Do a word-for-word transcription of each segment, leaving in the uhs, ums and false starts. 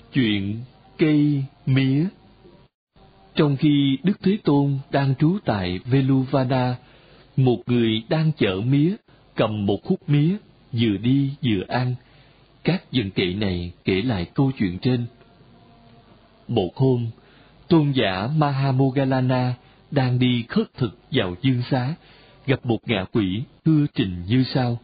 Chuyện cây mía. Trong khi Đức Thế Tôn đang trú tại Veluvana, một người đang chở mía, cầm một khúc mía, vừa đi vừa ăn. Các dân kệ này kể lại câu chuyện trên. Một hôm, tôn giả Mahamoggallana đang đi khất thực vào dương xá, gặp một ngạ quỷ thưa trình như sau: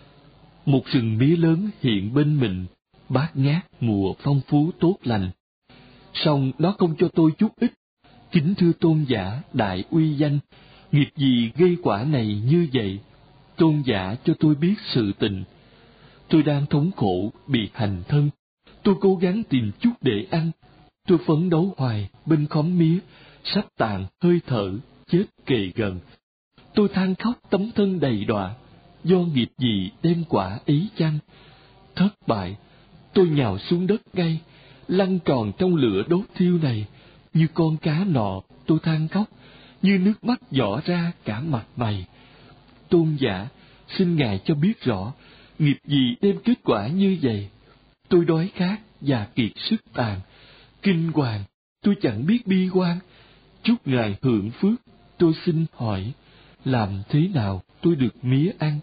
một rừng mía lớn hiện bên mình, bát ngát, mùa phong phú tốt lành. Song nó không cho tôi chút ít. Kính thưa tôn giả đại uy danh, nghiệp gì gây quả này như vậy? Tôn giả cho tôi biết sự tình. Tôi đang thống khổ, bị hành thân. Tôi cố gắng tìm chút để ăn. Tôi phấn đấu hoài bên khóm mía, sắp tàn hơi thở, chết kề gần. Tôi than khóc tấm thân đầy đọa. Do nghiệp gì đem quả ấy chăng? Thất bại, tôi nhào xuống đất ngay, lăn tròn trong lửa đốt thiêu này. Như con cá nọ, tôi than khóc, như nước mắt giỏ ra cả mặt mày. Tôn giả, xin Ngài cho biết rõ, nghiệp gì đem kết quả như vậy? Tôi đói khát và kiệt sức tàn, kinh hoàng, tôi chẳng biết bi quan. Chúc Ngài hưởng phước, tôi xin hỏi, làm thế nào tôi được mía ăn?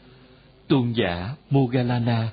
Tôn giả Moggallana: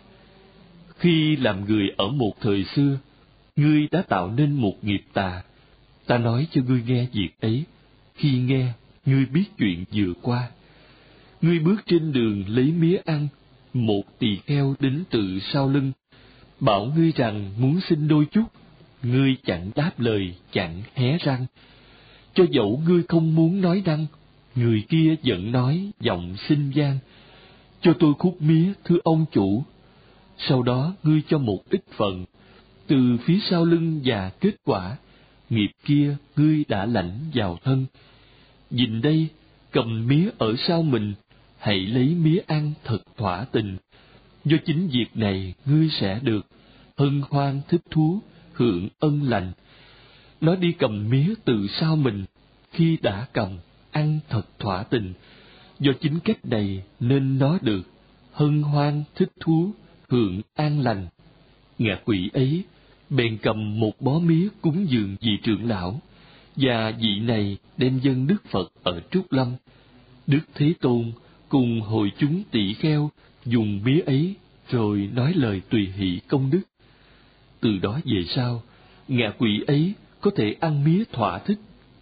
khi làm người ở một thời xưa, ngươi đã tạo nên một nghiệp tà. Ta nói cho ngươi nghe việc ấy. Khi nghe, ngươi biết chuyện vừa qua. Ngươi bước trên đường lấy mía ăn, một tỳ kheo đến từ sau lưng, bảo ngươi rằng muốn xin đôi chút. Ngươi chẳng đáp lời, chẳng hé răng. Cho dẫu ngươi không muốn nói năng, người kia vẫn nói giọng xinh gian: cho tôi khúc mía, thưa ông chủ. Sau đó ngươi cho một ít phần từ phía sau lưng, và kết quả nghiệp kia ngươi đã lãnh vào thân. Nhìn đây, cầm mía ở sau mình, hãy lấy mía ăn thật thỏa tình. Do chính việc này ngươi sẽ được hân hoan thích thú, hưởng ân lành. Nó đi cầm mía từ sau mình, khi đã cầm, ăn thật thỏa tình. Do chính cách này nên nó được hân hoan thích thú, hưởng an lành. Ngạ quỷ ấy bèn cầm một bó mía cúng dường vị trưởng lão, và vị này đem dâng Đức Phật ở Trúc Lâm. Đức Thế Tôn cùng hội chúng tỷ kheo dùng mía ấy rồi nói lời tùy hỷ công đức. Từ đó về sau, ngạ quỷ ấy có thể ăn mía thỏa thích.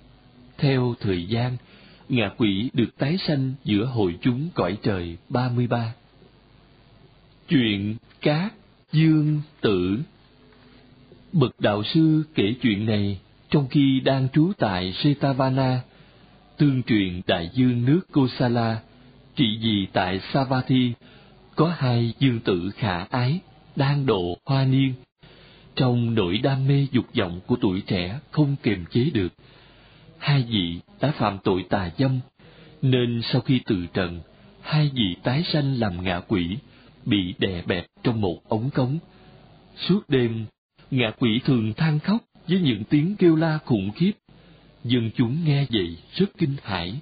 Theo thời gian, ngạ quỷ được tái sanh giữa hội chúng cõi trời ba mươi ba. Chuyện Cát Dương Tử. Bậc đạo sư kể chuyện này trong khi đang trú tại Setavana, tương truyền đại dương nước Kosala, trị vì tại Savatthi, có hai dương tử khả ái đang độ hoa niên. Trong nỗi đam mê dục vọng của tuổi trẻ không kiềm chế được, hai vị đã phạm tội tà dâm, nên sau khi từ trần, hai vị tái sanh làm ngạ quỷ, bị đè bẹp trong một ống cống. Suốt đêm, ngạ quỷ thường than khóc với những tiếng kêu la khủng khiếp. Dân chúng nghe vậy rất kinh hãi.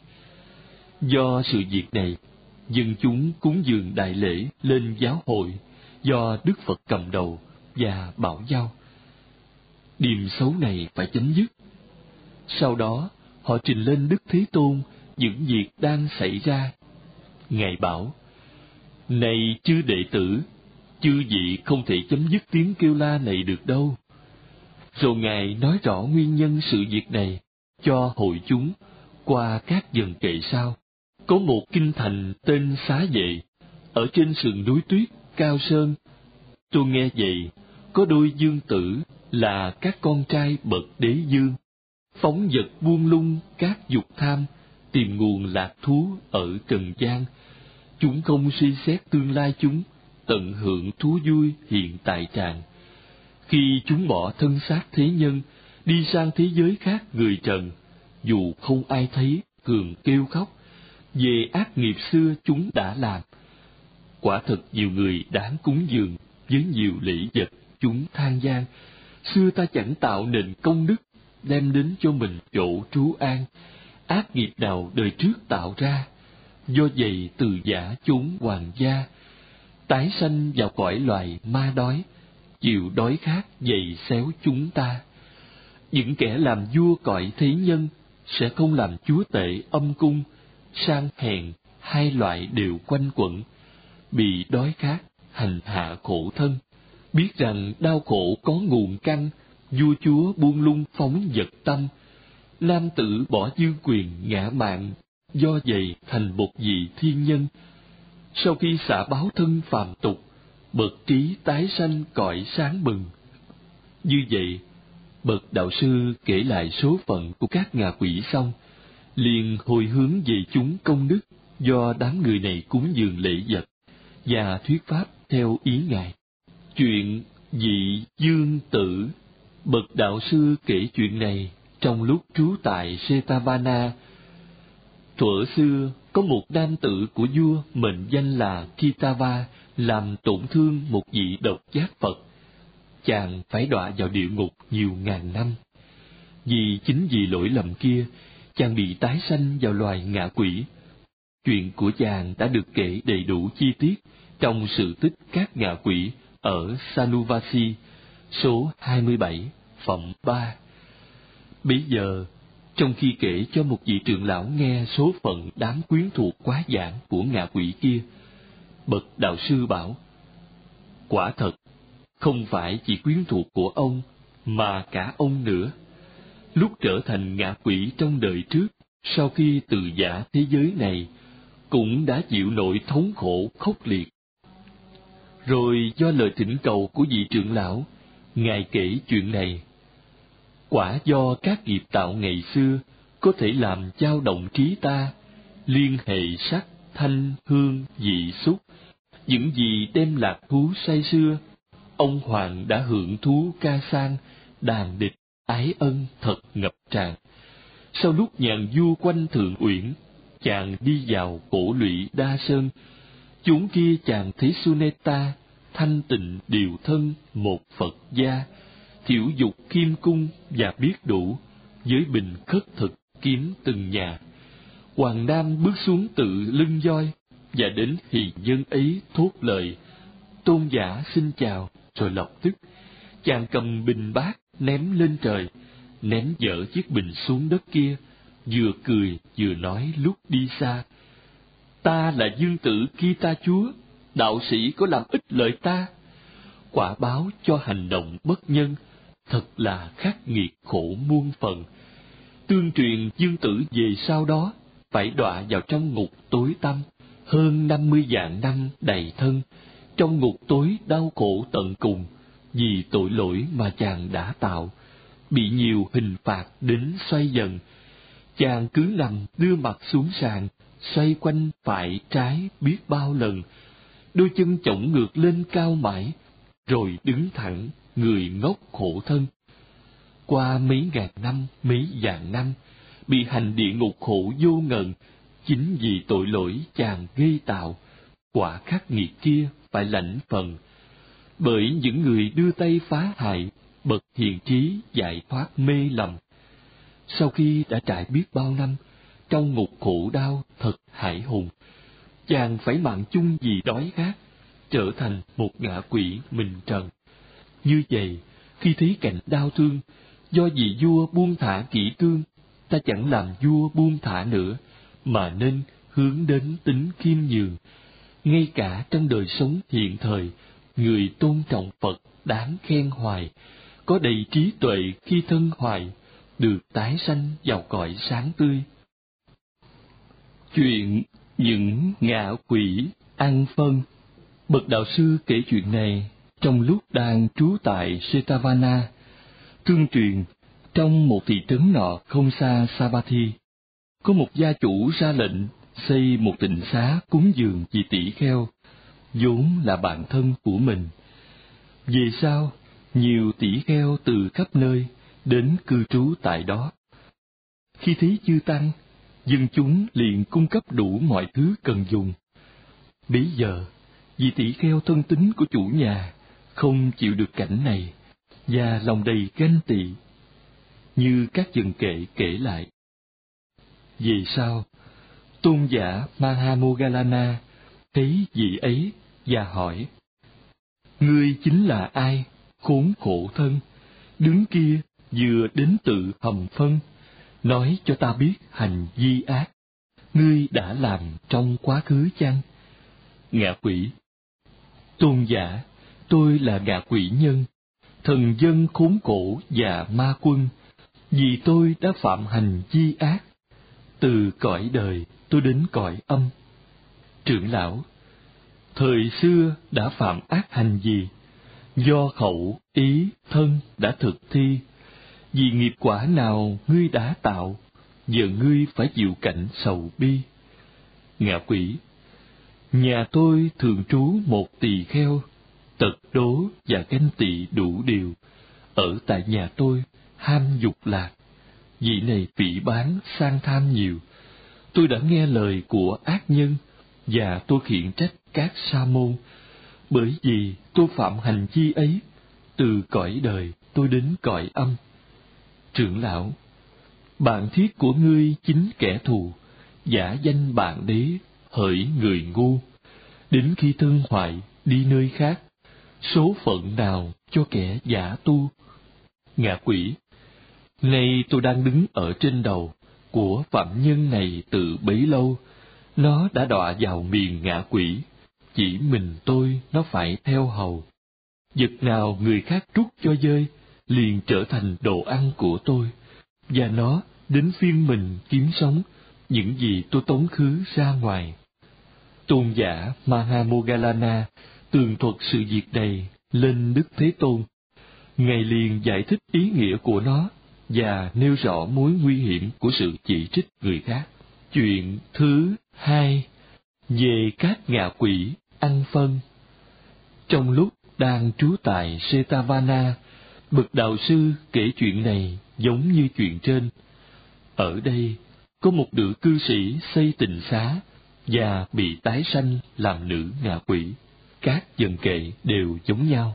Do sự việc này, dân chúng cúng dường đại lễ lên giáo hội do Đức Phật cầm đầu và bảo giao điềm xấu này phải chấm dứt. Sau đó, họ trình lên Đức Thế Tôn những việc đang xảy ra. Ngài bảo: này chư đệ tử, chư vị không thể chấm dứt tiếng kêu la này được đâu. Rồi Ngài nói rõ nguyên nhân sự việc này cho hội chúng qua các dần kệ sau. Có một kinh thành tên Xá Vệ, ở trên sườn núi tuyết cao sơn. Tôi nghe vậy, có đôi dương tử là các con trai bậc đế dương, phóng dật buông lung các dục tham, tìm nguồn lạc thú ở trần gian. Chúng không suy xét tương lai chúng, tận hưởng thú vui hiện tại tràng. Khi chúng bỏ thân xác thế nhân, đi sang thế giới khác người trần, dù không ai thấy, thường kêu khóc về ác nghiệp xưa chúng đã làm. Quả thật nhiều người đáng cúng dường với nhiều lễ vật, chúng than gian: xưa ta chẳng tạo nền công đức, đem đến cho mình chỗ trú an. Ác nghiệp nào đời trước tạo ra, do vậy từ giả chúng hoàng gia, tái sanh vào cõi loài ma đói, chịu đói khát dày xéo chúng ta. Những kẻ làm vua cõi thế nhân sẽ không làm chúa tể âm cung, sang hèn hai loại đều quanh quẩn, bị đói khát, hành hạ khổ thân. Biết rằng đau khổ có nguồn căn, vua chúa buông lung phóng dật tâm. Nam tử bỏ dương quyền ngã mạn, do vậy thành một vị thiên nhân. Sau khi xả báo thân phàm tục, bậc trí tái sanh cõi sáng bừng. Như vậy, bậc đạo sư kể lại số phận của các ngạ quỷ xong, liền hồi hướng về chúng công đức do đám người này cúng dường lễ vật, và thuyết pháp theo ý ngài. Chuyện vị dương tử. Bậc đạo sư kể chuyện này trong lúc trú tại Setavana. Thuở xưa, có một nam tử của vua mệnh danh là Kitava làm tổn thương một vị độc giác Phật. Chàng phải đọa vào địa ngục nhiều ngàn năm. Vì chính vì lỗi lầm kia, chàng bị tái sanh vào loài ngạ quỷ. Chuyện của chàng đã được kể đầy đủ chi tiết trong sự tích các ngạ quỷ ở Sanuvasi, số hai mươi bảy, phẩm ba. Bấy giờ, trong khi kể cho một vị trưởng lão nghe số phận đám quyến thuộc quá giảng của ngạ quỷ kia, bậc đạo sư bảo: quả thật, không phải chỉ quyến thuộc của ông, mà cả ông nữa. Lúc trở thành ngạ quỷ trong đời trước, sau khi từ giã thế giới này, cũng đã chịu nỗi thống khổ khốc liệt. Rồi do lời thỉnh cầu của vị trưởng lão, ngài kể chuyện này. Quả do các nghiệp tạo ngày xưa có thể làm dao động trí ta, liên hệ sắc, thanh, hương, vị, xúc, những gì đem lạc thú say xưa. Ông hoàng đã hưởng thú ca sang, đàn địch, ái ân thật ngập tràn. Sau lúc nhàn du quanh Thượng Uyển, chàng đi vào cổ lụy Đa Sơn. Chốn kia chàng thấy Suneta, thanh tịnh điều thân một Phật gia, thiểu dục kim cung và biết đủ, với bình khất thực kiếm từng nhà. Hoàng Nam bước xuống tự lưng voi, và đến hiền dân ấy thốt lời: tôn giả xin chào. Rồi lập tức chàng cầm bình bát ném lên trời, ném dở chiếc bình xuống đất kia, vừa cười vừa nói lúc đi xa: ta là dương tử Kita chúa, đạo sĩ có làm ích lợi ta. Quả báo cho hành động bất nhân, thật là khắc nghiệt khổ muôn phần. Tương truyền dương tử về sau đó phải đọa vào trong ngục tối tăm, hơn năm mươi vạn năm đầy thân, trong ngục tối đau khổ tận cùng, vì tội lỗi mà chàng đã tạo, bị nhiều hình phạt đến xoay dần. Chàng cứ nằm đưa mặt xuống sàn, xoay quanh phải trái biết bao lần, đôi chân chổng ngược lên cao mãi, rồi đứng thẳng, người ngốc khổ thân. Qua mấy ngàn năm, mấy vạn năm, bị hành địa ngục khổ vô ngần, chính vì tội lỗi chàng gây tạo, quả khắc nghiệt kia phải lãnh phần. Bởi những người đưa tay phá hại, bậc hiền trí giải thoát mê lầm. Sau khi đã trải biết bao năm, trong ngục khổ đau thật hãi hùng, chàng phải mạng chung vì đói khát, trở thành một ngạ quỷ mình trần. Như vậy, khi thấy cảnh đau thương, do vị vua buông thả kỷ cương, ta chẳng làm vua buông thả nữa, mà nên hướng đến tính khiêm nhường. Ngay cả trong đời sống hiện thời, người tôn trọng Phật đáng khen hoài, có đầy trí tuệ khi thân hoài, được tái sanh vào cõi sáng tươi. Chuyện những ngạ quỷ ăn phân. Bậc đạo sư kể chuyện này trong lúc đang trú tại Setavana. Tương truyền, trong một thị trấn nọ không xa Savatthi, có một gia chủ ra lệnh xây một tịnh xá cúng dường vị tỷ kheo, vốn là bạn thân của mình. Về sau, nhiều tỷ kheo từ khắp nơi đến cư trú tại đó. Khi thấy chư tăng, dân chúng liền cung cấp đủ mọi thứ cần dùng. Bấy giờ, vị tỷ kheo thân tín của chủ nhà không chịu được cảnh này, và lòng đầy ganh tị, như các dần kệ kể lại. Về sau, tôn giả Mahamoggallana thấy vị ấy và hỏi: ngươi chính là ai khốn khổ thân, đứng kia vừa đến tự hầm phân, nói cho ta biết hành vi ác, ngươi đã làm trong quá khứ chăng? Ngạ quỷ: Tôn giả, tôi là ngạ quỷ nhân, thần dân khốn khổ và ma quân, vì tôi đã phạm hành vi ác, từ cõi đời tôi đến cõi âm. Trưởng lão: Thời xưa đã phạm ác hành gì? Do khẩu, ý, thân đã thực thi. Vì nghiệp quả nào ngươi đã tạo, giờ ngươi phải chịu cảnh sầu bi. Ngạ quỷ: Nhà tôi thường trú một tỳ kheo, tật đố và ganh tị đủ điều. Ở tại nhà tôi, ham dục lạc. Vị này phỉ báng, sang tham nhiều. Tôi đã nghe lời của ác nhân, và tôi khiển trách các sa môn. Bởi vì tôi phạm hành vi ấy, từ cõi đời tôi đến cõi âm. Trưởng lão: Bạn thiết của ngươi chính kẻ thù, giả danh bạn đế, hỡi người ngu. Đến khi thân hoại, đi nơi khác, số phận nào cho kẻ giả tu? Ngạ quỷ: Nay tôi đang đứng ở trên đầu của phạm nhân này từ bấy lâu, nó đã đọa vào miền ngạ quỷ, chỉ mình tôi nó phải theo hầu. Vật nào người khác trút cho dơi, liền trở thành đồ ăn của tôi, và nó đến phiên mình kiếm sống những gì tôi tống khứ ra ngoài. Tôn giả Mahamoggallana tường thuật sự việc này lên Đức Thế Tôn. Ngài liền giải thích ý nghĩa của nó và nêu rõ mối nguy hiểm của sự chỉ trích người khác. Chuyện thứ hai, về các ngạ quỷ ăn phân. Trong lúc đang trú tại Setavana, bậc đạo sư kể chuyện này giống như chuyện trên. Ở đây có một nữ cư sĩ xây tịnh xá và bị tái sanh làm nữ ngạ quỷ. Các dần kệ đều giống nhau.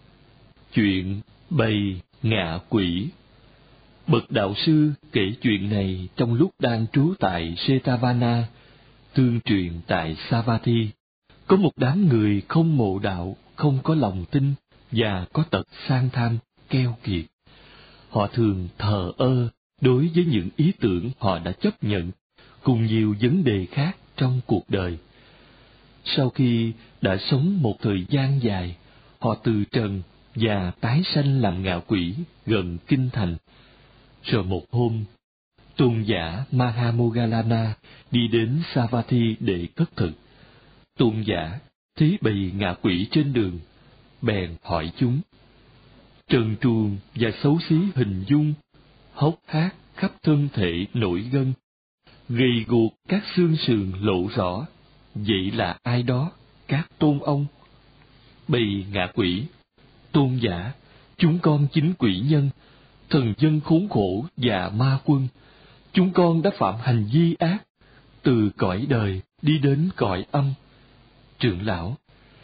Chuyện bầy ngạ quỷ. Bậc đạo sư kể chuyện này trong lúc đang trú tại Setavana, tương truyền tại Savatthi. Có một đám người không mộ đạo, không có lòng tin và có tật sang tham, keo kiệt. Họ thường thờ ơ đối với những ý tưởng họ đã chấp nhận, cùng nhiều vấn đề khác trong cuộc đời. Sau khi đã sống một thời gian dài, họ từ trần và tái sanh làm ngạ quỷ gần kinh thành. Rồi một hôm, tôn giả Mahamoggallana đi đến Savatthi để cất thực. Tôn giả thấy bầy ngạ quỷ trên đường, bèn hỏi chúng: Trần truồng và xấu xí hình dung, hốc hác khắp thân thể nổi gân, gầy guộc các xương sườn lộ rõ, vậy là ai đó, các tôn ông? Bầy ngạ quỷ: Tôn giả, chúng con chính quỷ nhân, thần dân khốn khổ và ma quân. Chúng con đã phạm hành vi ác, từ cõi đời đi đến cõi âm. Trưởng lão: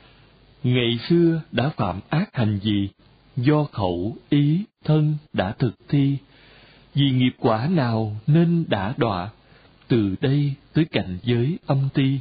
Ngày xưa đã phạm ác hành gì? Do khẩu, ý, thân đã thực thi. Vì nghiệp quả nào nên đã đọa, từ đây tới cảnh giới âm ti.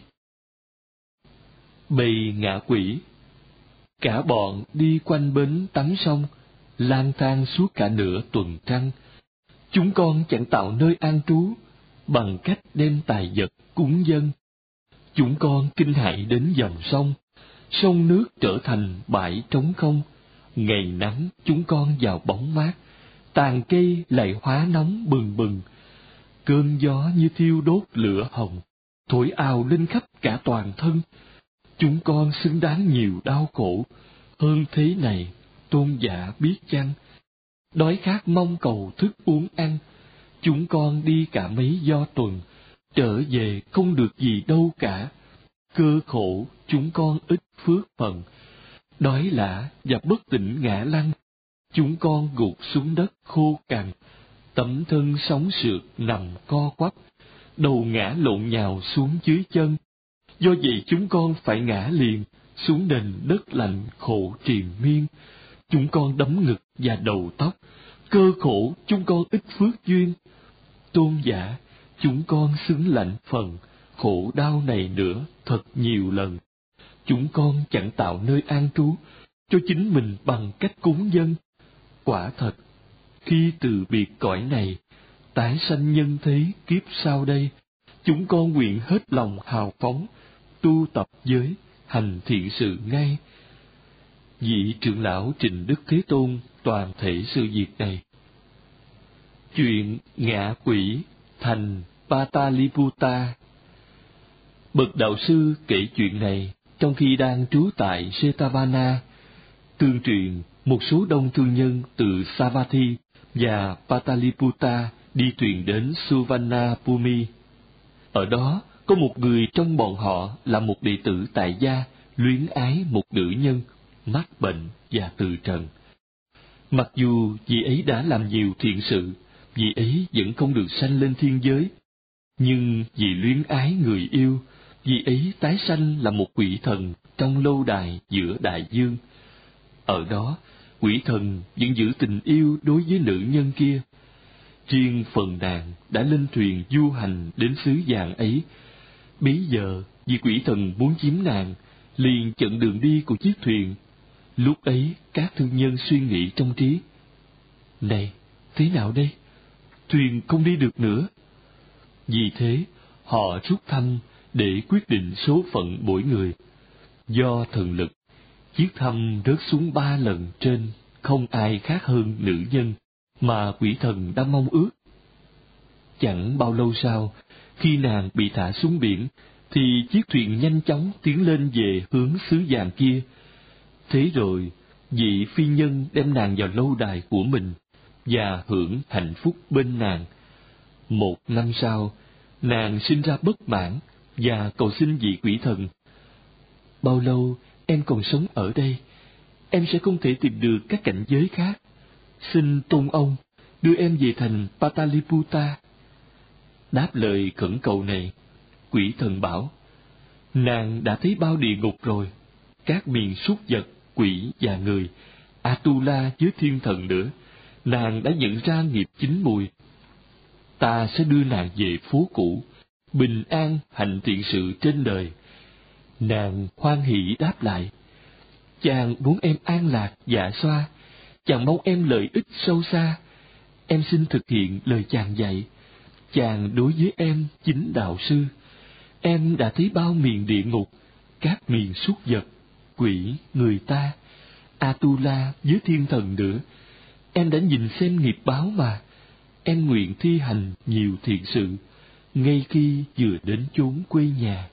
Bầy ngạ quỷ: Cả bọn đi quanh bến tắm sông, lang thang suốt cả nửa tuần trăng. Chúng con chẳng tạo nơi an trú, bằng cách đem tài vật cúng dâng. Chúng con kinh hãi đến dòng sông, sông nước trở thành bãi trống không. Ngày nắng chúng con vào bóng mát, tàn cây lại hóa nóng bừng bừng. Cơn gió như thiêu đốt lửa hồng, thổi ào lên khắp cả toàn thân. Chúng con xứng đáng nhiều đau khổ hơn thế này, tôn giả biết chăng? Đói khát mong cầu thức uống ăn, chúng con đi cả mấy do tuần, trở về không được gì đâu cả. Cơ khổ chúng con ít phước phần, đói lả và bất tỉnh ngã lăn. Chúng con gục xuống đất khô cằn, tấm thân sóng sượt nằm co quắp, đầu ngã lộn nhào xuống dưới chân. Do vậy chúng con phải ngã liền xuống nền đất lạnh khổ triền miên. Chúng con đấm ngực và đầu tóc, cơ khổ chúng con ít phước duyên. Tôn giả, chúng con xứng lãnh phần khổ đau này nữa thật nhiều lần. Chúng con chẳng tạo nơi an trú, cho chính mình bằng cách cúng dâng. Quả thật, khi từ biệt cõi này, tái sanh nhân thế kiếp sau đây, chúng con nguyện hết lòng hào phóng, tu tập giới, hành thiện sự ngay. Vị trưởng lão Trịnh Đức Thế Tôn toàn thể sự việc này. Chuyện ngạ quỷ thành Pataliputta. Bậc đạo sư kể chuyện này trong khi đang trú tại Jetavana. Tương truyền, một số đông thương nhân từ Savatthi và Pataliputta đi thuyền đến Suvarnabhumi. Ở đó có một người trong bọn họ là một đệ tử tại gia, luyến ái một nữ nhân, mắc bệnh và từ trần. Mặc dù vị ấy đã làm nhiều thiện sự, vị ấy vẫn không được sanh lên thiên giới. Nhưng vì luyến ái người yêu, vị ấy tái sanh là một quỷ thần trong lâu đài giữa đại dương. Ở đó, quỷ thần vẫn giữ tình yêu đối với nữ nhân kia. Riêng phần nàng đã lên thuyền du hành đến xứ vàng ấy. Bấy giờ, vì quỷ thần muốn chiếm nàng, liền chặn đường đi của chiếc thuyền. Lúc ấy, các thương nhân suy nghĩ trong trí: này, thế nào đây? Thuyền không đi được nữa. Vì thế, họ rút thăm để quyết định số phận mỗi người. Do thần lực, chiếc thăm rớt xuống ba lần trên, không ai khác hơn nữ nhân mà quỷ thần đã mong ước. Chẳng bao lâu sau, khi nàng bị thả xuống biển, thì chiếc thuyền nhanh chóng tiến lên về hướng xứ vàng kia. Thế rồi, vị phi nhân đem nàng vào lâu đài của mình và hưởng hạnh phúc bên nàng. Một năm sau, nàng sinh ra bất mãn và cầu xin vị quỷ thần: bao lâu em còn sống ở đây? Em sẽ không thể tìm được các cảnh giới khác. Xin tôn ông đưa em về thành Pataliputta. Đáp lời khẩn cầu này, quỷ thần bảo: nàng đã thấy bao địa ngục rồi, các miền súc vật, quỷ và người, Atula với thiên thần nữa. Nàng đã nhận ra nghiệp chín mùi. Ta sẽ đưa nàng về phố cũ, bình an hành thiện sự trên đời. Nàng hoan hỷ đáp lại: chàng muốn em an lạc dạ xoa, chàng mong em lợi ích sâu xa. Em xin thực hiện lời chàng dạy. Chàng đối với em chính đạo sư. Em đã thấy bao miền địa ngục, các miền súc vật, quỷ, người ta, Atula với thiên thần nữa. Em đã nhìn xem nghiệp báo mà. Em nguyện thi hành nhiều thiện sự, ngay khi vừa đến chốn quê nhà.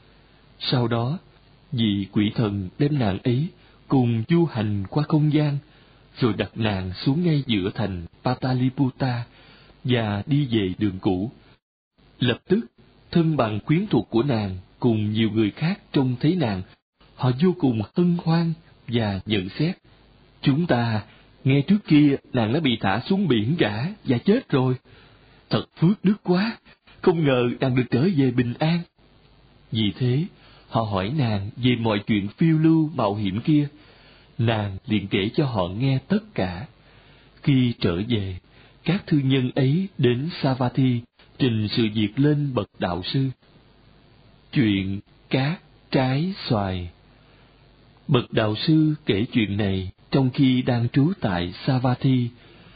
Sau đó, vị quỷ thần đem nàng ấy cùng du hành qua không gian, rồi đặt nàng xuống ngay giữa thành Pataliputta và đi về đường cũ. Lập tức, thân bằng quyến thuộc của nàng cùng nhiều người khác trông thấy nàng, họ vô cùng hân hoan và nhận xét: chúng ta nghe trước kia nàng đã bị thả xuống biển cả và chết rồi. Thật phước đức quá, không ngờ nàng được trở về bình an. Vì thế, họ hỏi nàng về mọi chuyện phiêu lưu mạo hiểm kia. Nàng liền kể cho họ nghe tất cả. Khi trở về, các thương nhân ấy đến Savatthi trình sự việc lên bậc đạo sư. Chuyện cát trái xoài. Bậc đạo sư kể chuyện này trong khi đang trú tại Savatthi.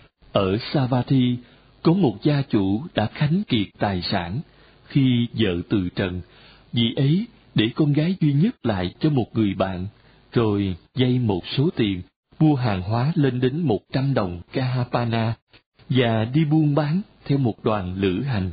Ở Savatthi có một gia chủ đã khánh kiệt tài sản. Khi vợ từ trần, vị ấy để con gái duy nhất lại cho một người bạn, rồi vay một số tiền mua hàng hóa lên đến một trăm đồng kahapana và đi buôn bán theo một đoàn lữ hành.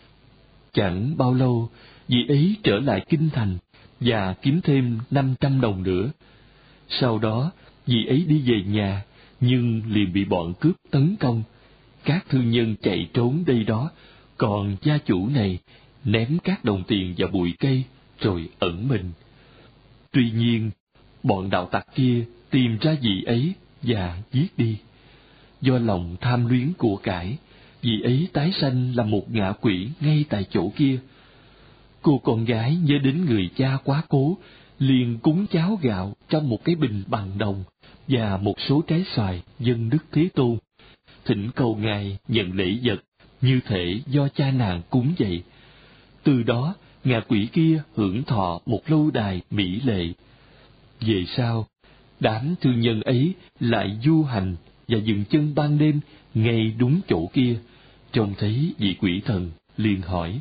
Chẳng bao lâu, vị ấy trở lại kinh thành và kiếm thêm năm trăm đồng nữa. Sau đó, vị ấy đi về nhà, nhưng liền bị bọn cướp tấn công. Các thương nhân chạy trốn đây đó, còn gia chủ này ném các đồng tiền vào bụi cây rồi ẩn mình. Tuy nhiên, bọn đạo tặc kia tìm ra vị ấy và giết đi. Do lòng tham luyến của cải, vị ấy tái sanh là một ngạ quỷ ngay tại chỗ kia. Cô con gái nhớ đến người cha quá cố, liền cúng cháo gạo trong một cái bình bằng đồng và một số trái xoài dâng Đức Thế Tôn, thỉnh cầu Ngài nhận lễ vật như thể do cha nàng cúng vậy. Từ đó, ngạ quỷ kia hưởng thọ một lâu đài mỹ lệ. Về sau, Đám thương nhân ấy lại du hành và dừng chân ban đêm ngay đúng chỗ kia. Trông thấy vị quỷ thần, liền hỏi: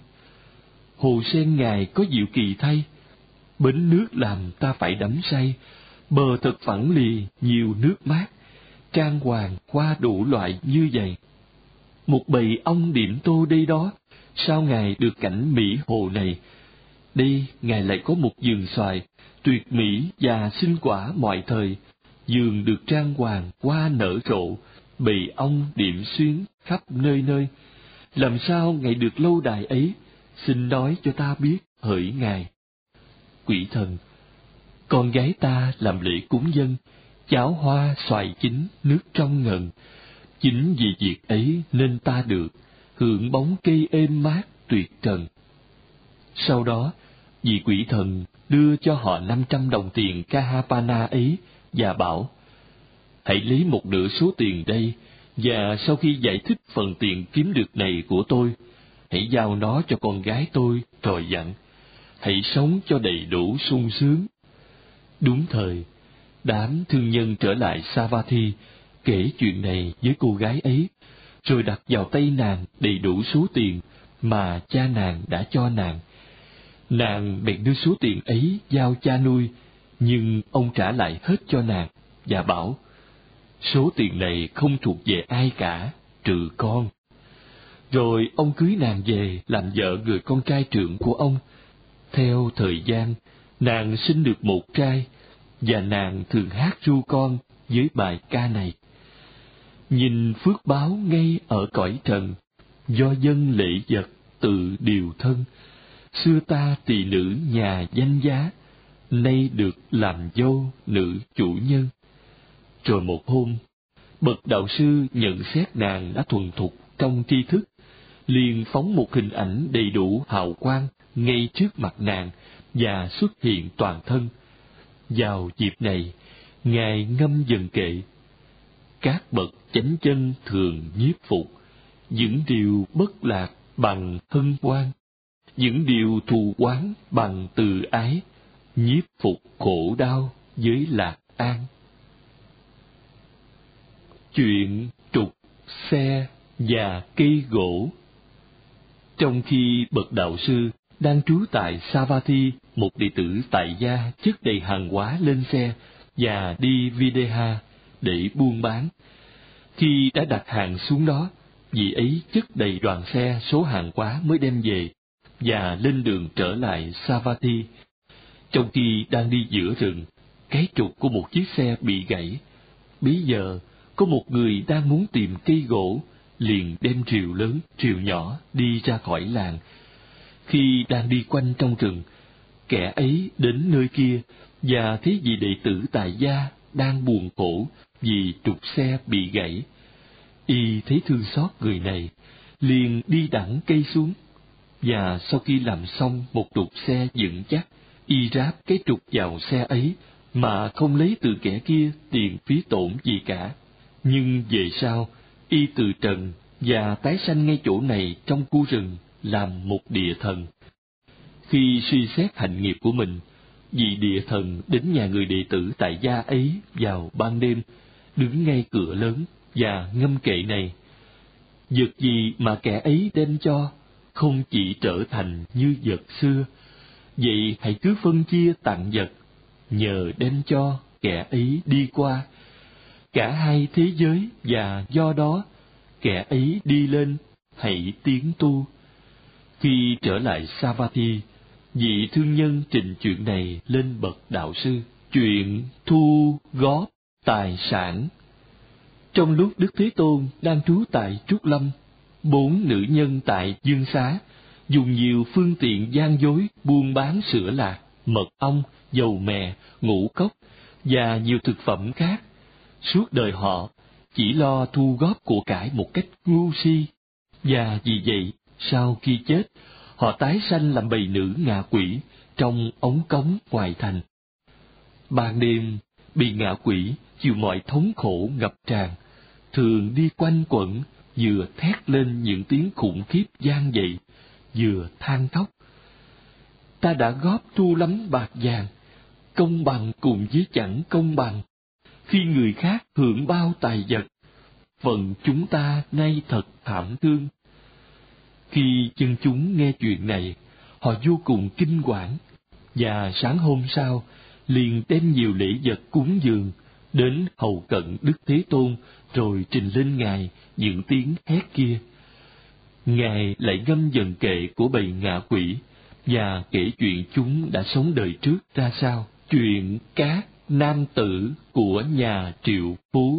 Hồ sen ngài có diệu kỳ thay, bến nước làm ta phải đắm say, bờ thật phẳng lì, nhiều nước mát, trang hoàng hoa đủ loại như vậy. Một bầy ong điểm tô đây đó, sao ngài được cảnh mỹ hồ này? Đây ngài lại có một vườn xoài, tuyệt mỹ và sinh quả mọi thời, vườn được trang hoàng hoa nở rộ, bầy ong điểm xuyến khắp nơi nơi. Làm sao ngài được lâu đài ấy? Xin nói cho ta biết, hỡi ngài. Quỷ thần: Con gái ta làm lễ cúng dân, cháo hoa xoài chín, nước trong ngần. Chính vì việc ấy nên ta được hưởng bóng cây êm mát tuyệt trần. Sau đó, vị quỷ thần đưa cho họ năm trăm đồng tiền Kahapana ấy và bảo: Hãy lấy một nửa số tiền đây, và sau khi giải thích phần tiền kiếm được này của tôi, hãy giao nó cho con gái tôi, rồi dặn: Hãy sống cho đầy đủ sung sướng. Đúng thời, đám thương nhân trở lại Savatthi, kể chuyện này với cô gái ấy, rồi đặt vào tay nàng đầy đủ số tiền mà cha nàng đã cho nàng. Nàng bèn đưa số tiền ấy giao cha nuôi, nhưng ông trả lại hết cho nàng và bảo: Số tiền này không thuộc về ai cả, trừ con. Rồi ông cưới nàng về làm vợ người con trai trưởng của ông. Theo thời gian, nàng sinh được một trai, và nàng thường hát ru con với bài ca này: Nhìn phước báo ngay ở cõi trần, do dân lễ vật tự điều thân. Xưa ta tỳ nữ nhà danh giá, nay được làm dâu nữ chủ nhân. Rồi một hôm, bậc đạo sư nhận xét nàng đã thuần thục trong tri thức, liền phóng một hình ảnh đầy đủ hào quang ngay trước mặt nàng và xuất hiện toàn thân. Vào dịp này, ngài ngâm dần kệ: Các bậc chánh chân thường nhiếp phục, những điều bất lạc bằng hân hoan, những điều thù oán bằng từ ái, nhiếp phục khổ đau với lạc an. Chuyện trục xe và cây gỗ. Trong khi bậc đạo sư đang trú tại Savatthi, một đệ tử tại gia chất đầy hàng hóa lên xe và đi Videha để buôn bán. Khi đã đặt hàng xuống đó, vị ấy chất đầy đoàn xe số hàng hóa mới đem về và lên đường trở lại Savatthi. Trong khi đang đi giữa rừng, cái trục của một chiếc xe bị gãy. Bấy giờ, có một người đang muốn tìm cây gỗ, liền đem rìu lớn, rìu nhỏ đi ra khỏi làng. Khi đang đi quanh trong rừng, kẻ ấy đến nơi kia và thấy vị đệ tử tại gia đang buồn khổ vì trục xe bị gãy. Y thấy thương xót người này, liền đi đẵng cây xuống, và sau khi làm xong một trục xe vững chắc, y ráp cái trục vào xe ấy mà không lấy từ kẻ kia tiền phí tổn gì cả. Nhưng về sau, y từ trần và tái sanh ngay chỗ này trong khu rừng làm một địa thần. Khi suy xét hạnh nghiệp của mình, vị địa thần đến nhà người đệ tử tại gia ấy vào ban đêm, đứng ngay cửa lớn và ngâm kệ này: Vật gì mà kẻ ấy đem cho, không chỉ trở thành như vật xưa, vậy hãy cứ phân chia tặng vật, nhờ đem cho kẻ ấy đi qua cả hai thế giới, và do đó kẻ ấy đi lên, hãy tiến tu. Khi trở lại Savatthi, vị thương nhân trình chuyện này lên bậc đạo sư. Chuyện thu góp tài sản. Trong lúc Đức Thế Tôn đang trú tại Trúc Lâm, bốn nữ nhân tại Dương Xá dùng nhiều phương tiện gian dối buôn bán sữa lạc, mật ong, dầu mè, ngũ cốc và nhiều thực phẩm khác. Suốt đời họ chỉ lo thu góp của cải một cách ngu si, và vì vậy sau khi chết, họ tái sanh làm bầy nữ ngạ quỷ trong ống cống ngoài thành. Ban đêm, bị ngạ quỷ chịu mọi thống khổ ngập tràn, thường đi quanh quẩn, vừa thét lên những tiếng khủng khiếp vang dậy, vừa than khóc: Ta đã góp thu lắm bạc vàng, công bằng cùng với chẳng công bằng. khi người khác hưởng bao tài vật, phần chúng ta nay thật thảm thương. Khi dân chúng nghe chuyện này, họ vô cùng kinh quản, và sáng hôm sau liền đem nhiều lễ vật cúng dường đến hầu cận Đức Thế Tôn, rồi trình lên Ngài những tiếng hét kia. Ngài lại ngâm dần kệ của bầy ngạ quỷ và kể chuyện chúng đã sống đời trước ra sao. Chuyện các nam tử của nhà triệu phú.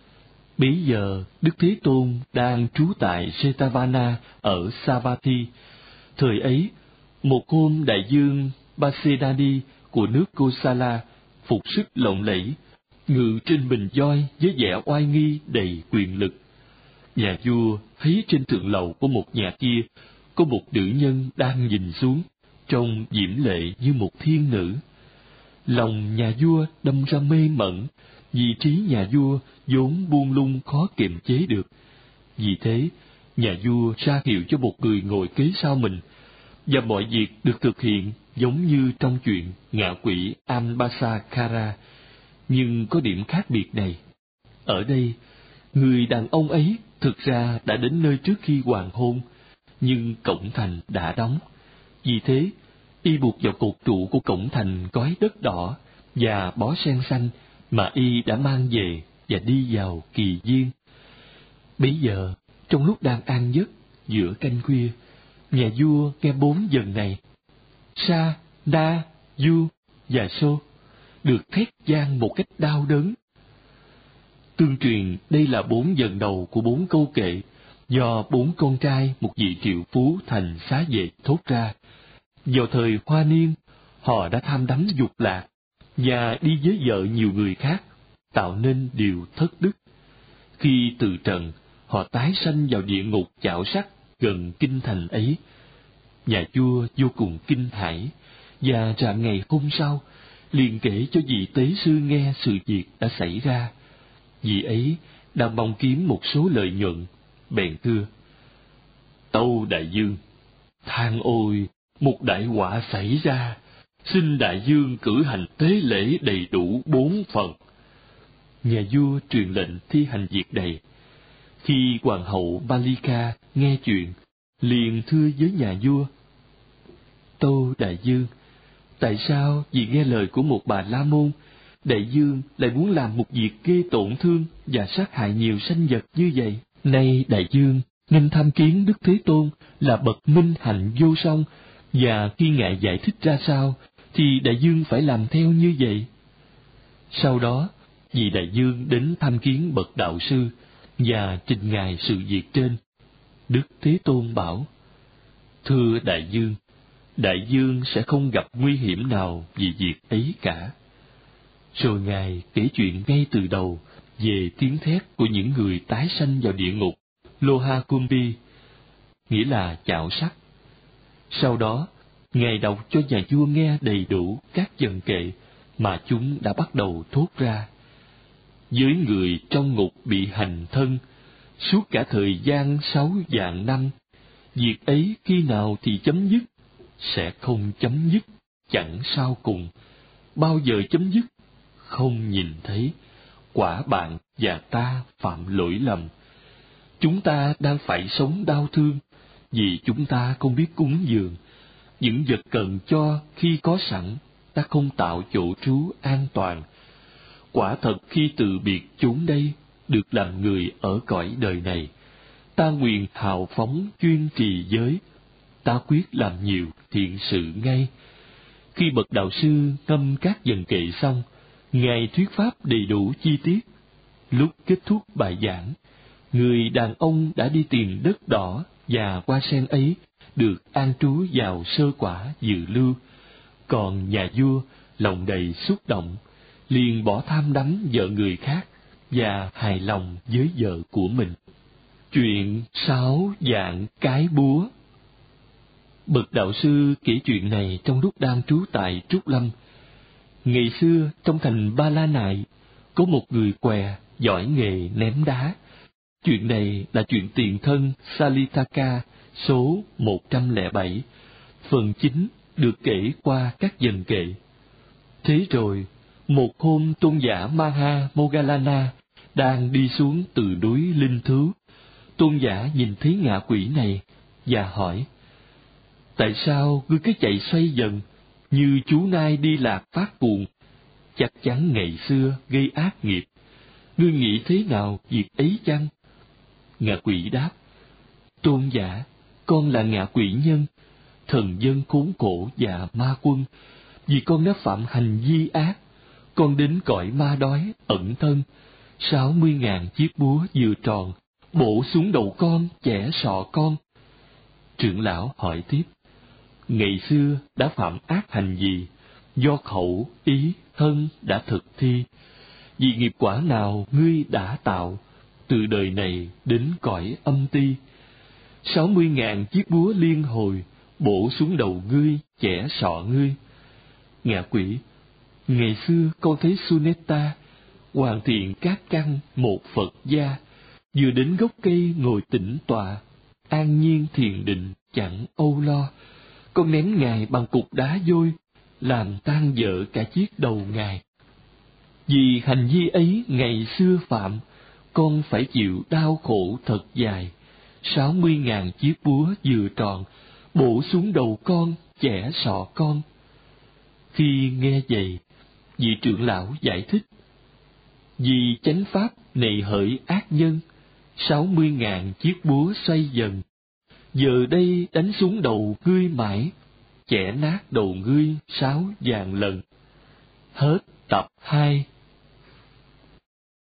Bấy giờ Đức Thế Tôn đang trú tại Jetavana ở Savatthi. Thời ấy, một hôm đại dương Basedani của nước Kosala phục sức lộng lẫy, ngự trên mình voi với vẻ oai nghi đầy quyền lực. Nhà vua thấy trên thượng lầu của một nhà kia có một nữ nhân đang nhìn xuống, trông diễm lệ như một thiên nữ. Lòng nhà vua đâm ra mê mẩn, vì trí nhà vua vốn buông lung khó kiềm chế được. Vì thế, nhà vua ra hiệu cho một người ngồi kế sau mình, và mọi việc được thực hiện giống như trong chuyện ngạ quỷ Ambasakara, nhưng có điểm khác biệt này. Ở đây, người đàn ông ấy thực ra đã đến nơi trước khi hoàng hôn, nhưng cổng thành đã đóng. Vì thế, y buộc vào cột trụ của cổng thành gói đất đỏ và bó sen xanh mà y đã mang về và đi vào kỳ viên. Bấy giờ, trong lúc đang an giấc giữa canh khuya, nhà vua nghe bốn dần này: Sa, Na, Du và Sô được thét vang một cách đau đớn. Tương truyền đây là bốn dần đầu của bốn câu kệ do bốn con trai một vị triệu phú thành xá vệ thốt ra. Vào thời hoa niên, họ đã tham đắm dục lạc và đi với vợ nhiều người khác, tạo nên điều thất đức. Khi từ trần, họ tái sanh vào địa ngục chảo sắt gần kinh thành ấy. Nhà vua vô cùng kinh hãi, và rạng ngày hôm sau liền kể cho vị tế sư nghe sự việc đã xảy ra. Vị ấy đang mong kiếm một số lợi nhuận, bèn thưa: Tâu đại dương, than ôi, một đại họa xảy ra, xin đại dương cử hành tế lễ đầy đủ bốn phần. Nhà vua truyền lệnh thi hành việc này. Khi hoàng hậu Balika nghe chuyện, liền thưa với nhà vua: Tâu đại dương, tại sao vì nghe lời của một bà la môn, đại dương lại muốn làm một việc gây tổn thương và sát hại nhiều sanh vật như vậy? Nay đại dương nên tham kiến Đức Thế Tôn là bậc minh hạnh vô song, và khi Ngài giải thích ra sao, thì đại dương phải làm theo như vậy. Sau đó, vì đại dương đến tham kiến bậc đạo sư và trình Ngài sự việc trên, Đức Thế Tôn bảo: Thưa đại dương, đại dương sẽ không gặp nguy hiểm nào vì việc ấy cả. Rồi Ngài kể chuyện ngay từ đầu về tiếng thét của những người tái sanh vào địa ngục Lohakumbi, nghĩa là chảo sắt. Sau đó, Ngài đọc cho nhà vua nghe đầy đủ các dần kệ mà chúng đã bắt đầu thốt ra. Với người trong ngục bị hành thân, suốt cả thời gian sáu vạn năm, việc ấy khi nào thì chấm dứt? Sẽ không chấm dứt, chẳng sau cùng. Bao giờ chấm dứt? Không nhìn thấy. Quả bạn và ta phạm lỗi lầm. Chúng ta đang phải sống đau thương, vì chúng ta không biết cúng dường. Những vật cần cho khi có sẵn, ta không tạo chỗ trú an toàn. Quả thật khi từ biệt chốn đây, được làm người ở cõi đời này, ta nguyện hào phóng chuyên trì giới, ta quyết làm nhiều thiện sự ngay. Khi bậc đạo sư ngâm các dần kệ xong, Ngài thuyết pháp đầy đủ chi tiết. Lúc kết thúc bài giảng, người đàn ông đã đi tìm đất đỏ và hoa sen ấy được an trú vào sơ quả dự lưu. Còn nhà vua lòng đầy xúc động, liền bỏ tham đắm vợ người khác và hài lòng với vợ của mình. Chuyện sáu dạng cái búa. Bậc đạo sư kể chuyện này trong lúc đang trú tại Trúc Lâm. Ngày xưa trong thành Ba La Nại có một người què giỏi nghề ném đá. Chuyện này là chuyện tiền thân Salitaka số một trăm lẻ bảy, phần chín được kể qua các dần kệ. Thế rồi, Một hôm tôn giả Maha Moggallana đang đi xuống từ núi Linh Thứu. Tôn giả nhìn thấy ngạ quỷ này và hỏi: tại sao ngươi cứ chạy xoay dần như chú nai đi lạc phát cuồng? Chắc chắn ngày xưa gây ác nghiệp. Ngươi nghĩ thế nào việc ấy chăng? Ngạ quỷ đáp: tôn giả, con là ngạ quỷ nhân, thần dân khốn khổ và ma quân. Vì con đã phạm hành vi ác, con đến cõi ma đói ẩn thân. Sáu mươi ngàn chiếc búa vừa tròn bổ xuống đầu con, chẻ sọ con. Trưởng lão hỏi tiếp: ngày xưa đã phạm ác hành gì? Do khẩu, ý, thân đã thực thi. Vì nghiệp quả nào ngươi đã tạo, từ đời này đến cõi âm ti. Sáu mươi ngàn chiếc búa liên hồi bổ xuống đầu ngươi, chẻ sọ ngươi. Ngạ quỷ: ngày xưa con thấy Suneta hoàn thiện các căn một Phật gia, vừa đến gốc cây ngồi tĩnh tọa, an nhiên thiền định, chẳng âu lo. Con ném ngài bằng cục đá vôi, làm tan vỡ cả chiếc đầu ngài. Vì hành vi ấy ngày xưa phạm, con phải chịu đau khổ thật dài. Sáu mươi ngàn chiếc búa vừa tròn bổ xuống đầu con, chẻ sọ con. Khi nghe vậy, vị trưởng lão giải thích: vì chánh pháp này hỡi ác nhân, sáu mươi ngàn chiếc búa xoay dần, giờ đây đánh xuống đầu ngươi mãi, chẻ nát đầu ngươi sáu vạn lần. Hết tập hai.